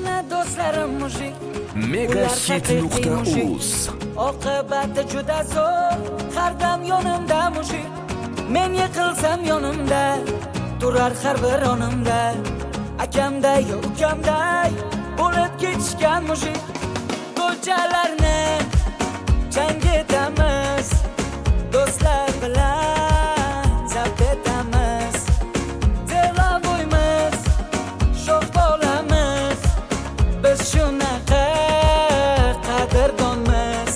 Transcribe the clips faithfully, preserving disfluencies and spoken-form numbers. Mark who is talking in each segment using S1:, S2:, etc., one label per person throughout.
S1: meni do'stlarim mujik,
S2: Megahit nuqta uz.
S1: oqibati juda zo'r, har dam yonimda mujik. Men yiqilsam yonimda turar har bir onimda. Akamday yo ukamday bo'lib ketishgan mujik. Ko'chalarni chang etamiz, do'stlar bilan zabt etamiz. Delovoymiz, sho'x bo'lamiz, biz shunaqa qadrdonmiz.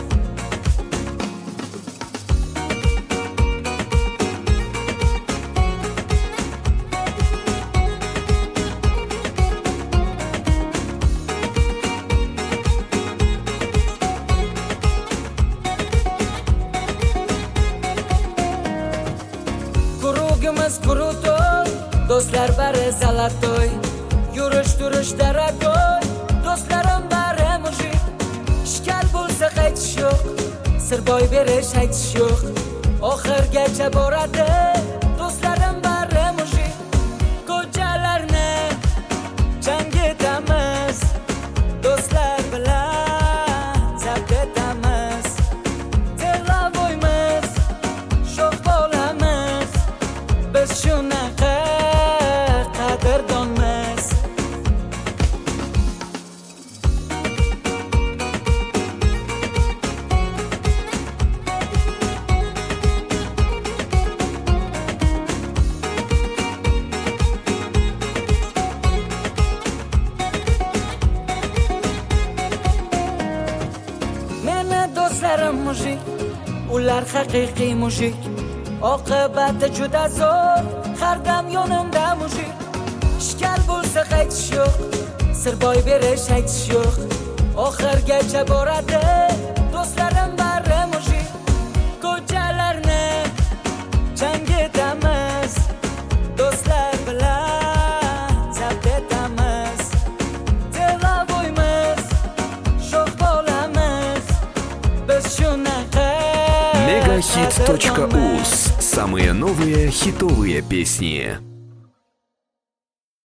S1: Kurugimiz kurutoy, do'stlar bari zalatoy. Yurish turish daragoy, do'stlarim bari mujik. Ishkal bo'lsa qaytish yo'q, sir boy berish aytish yo'q. Oxirgacha boradi, do'stlarim bari mujik. Ko'chalarni chang etamiz, do'stlar bilan zabt etamiz. Delovoymiz, sho'x bo'lamiz, biz shunaqa qadrdonmiz. Meni do'stlarim mujik, ular haqiqiy mujik. Oqibati juda zo'r, har dam yonimda mujik. Ishkal bo'lsa qaytish yo'q, sir boy berish aytish yo'q. Oxirgacha boradi, do'stlarim bari mujik. Ko'chalarni chang etamiz, do'stlar bilan zabt etamiz. Delovoymiz, sho'x bo'lamiz, biz shunaqa
S2: Megahit точка uz. Самые новые хитовые песни.